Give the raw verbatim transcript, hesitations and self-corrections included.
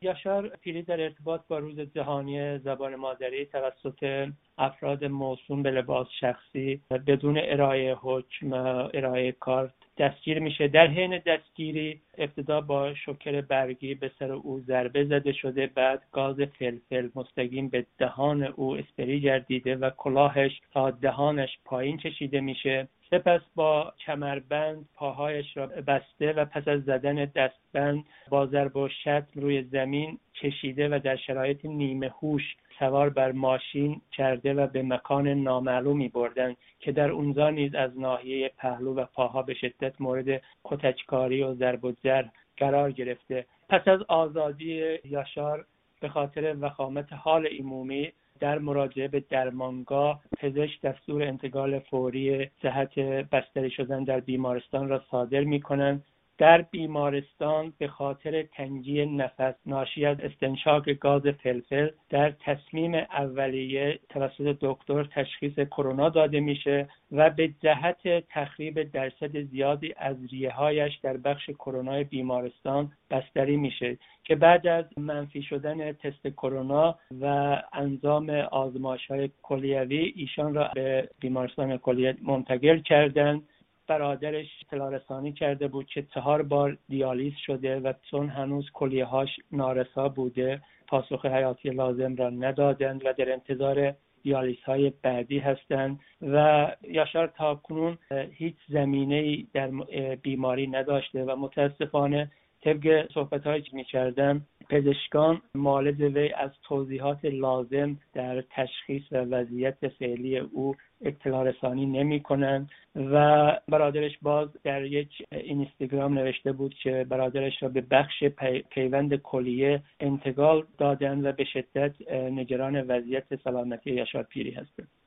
یاشار پیری در ارتباط با روز جهانی زبان مادری توسط افراد موسوم به لباس شخصی بدون ارائه حکم، ارائه کارت دستگیر میشه. در حین دستگیری ابتدا با شوکر برگی به سر او ضربه زده شده، بعد گاز فلفل مستقیم به دهان او اسپری گردیده و کلاهش تا دهانش پایین کشیده میشه. سپس با کمربند پاهایش را بسته و پس از زدن دستبند با ضرب و شتم روی زمین کشیده و در شرایط نیمه هوش سوار بر ماشین کرده و به مکان نامعلومی بردند که در اونجا نیز از ناحیه پهلو و پاها به شدت مورد کتککاری و ضرب و جرح قرار گرفته. پس از آزادی یاشار به خاطر وخامت حال عمومی در مراجعه به درمانگاه پزشک دستور انتقال فوری صحت بستری شدن در بیمارستان را صادر می‌کنند. در بیمارستان به خاطر تنگی نفس ناشی از استنشاق گاز فلفل در تصمیم اولیه توسط دکتر تشخیص کرونا داده میشه و به جهت تخریب درصد زیادی از ریه‌هایش در بخش کرونا بیمارستان بستری میشه که بعد از منفی شدن تست کرونا و انجام آزمایش‌های کلیوی ایشان را به بیمارستان کلیه منتقل کردند. برادرش اطلاع رسانی کرده بود که چهار بار دیالیز شده و چون هنوز کلیه‌هاش نارسا بوده پاسخ حیاتی لازم را ندادند و در انتظار دیالیزهای بعدی هستند و یاشار تا کنون هیچ زمینه‌ای در بیماری نداشته و متاسفانه طبق صحبت‌هایی که می‌کردم پزشکان مالد وی از توضیحات لازم در تشخیص و وضعیت فعلی او اطلاع رسانی نمی‌کنند و برادرش باز در یک اینستاگرام نوشته بود که برادرش را به بخش پی... پیوند کلیه انتقال دادند و به شدت نگران وضعیت سلامتی یاشار پیری هستند.